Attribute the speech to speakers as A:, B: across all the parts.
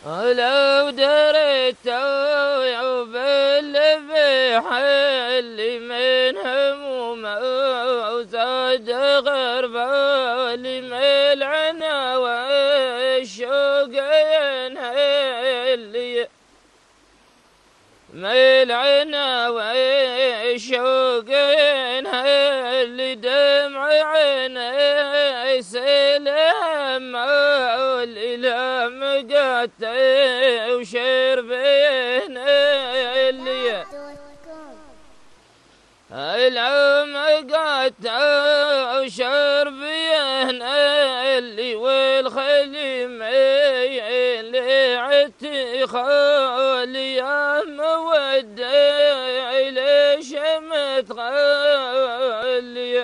A: لو دريت باللي بيحل من همومه وزاد غربالي ملعنا والشوق ينهلي ملعنا والشوق ينهلي دمع عيني سلام والإله مقاتي وشربين اللي العم قاتي وشربين اللي والخليم اللي عتي خالي يا مودي ليش متغلي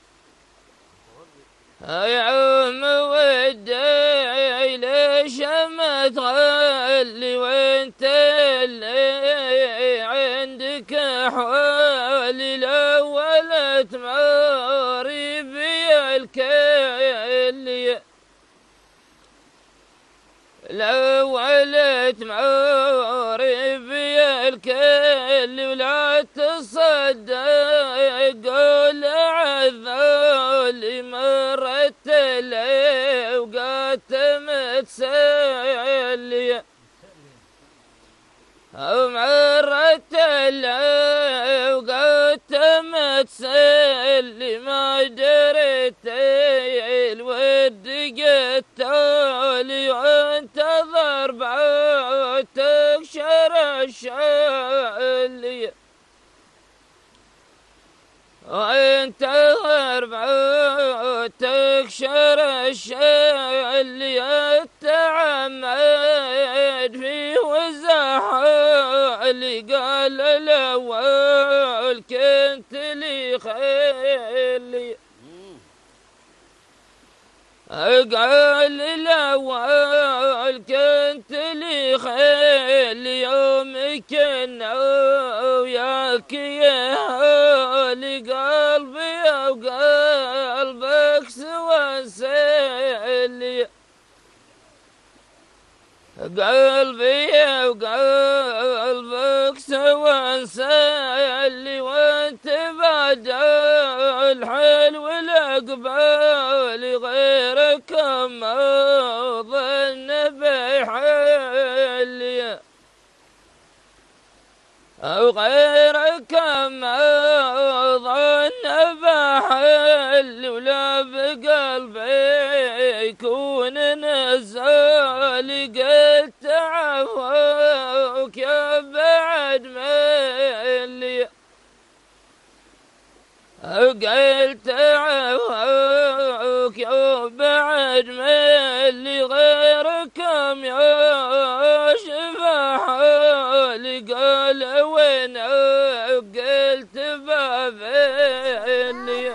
A: يا عم ودي ليش متغلي وانت اللي عندك حوالي الاول تماري بي الكلي الاول تماري بي الكلي ولا تصدق قول عذولي مرت لي وقت متسلي مرت لي وقت متسلي ما دريت الود قتالي وانتظر بعوتك شر الشلي وانتظر بعوتك شر الشلي التعمد فيه وزحلي قال الاول كنت لي خيلي قال الاول كنت لي خيلي يوم كنا وياك يا قلبي وقلبك سوى سيلي قلبي وقلبك سوى سيلي وانت بعد الحلو الاقبال غيرك ما ظن بحلي أو غيرك ما ظن بحل ولا بقلبي يكون نزال قلت عفوك يا بعد ملي قلت عفوك يا بعد ملي غيرك يا شفاحلي قال وين قلت بابلي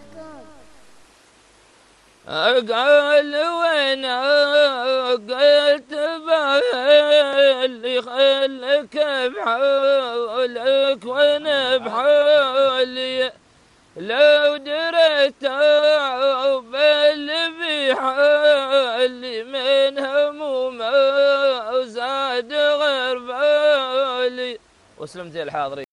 A: قال وين قلت بابلي خلك بحولك وانا بحولي لو دريت باللي بحالي من همومه وزاد غربالي وسلمت الحاضرين.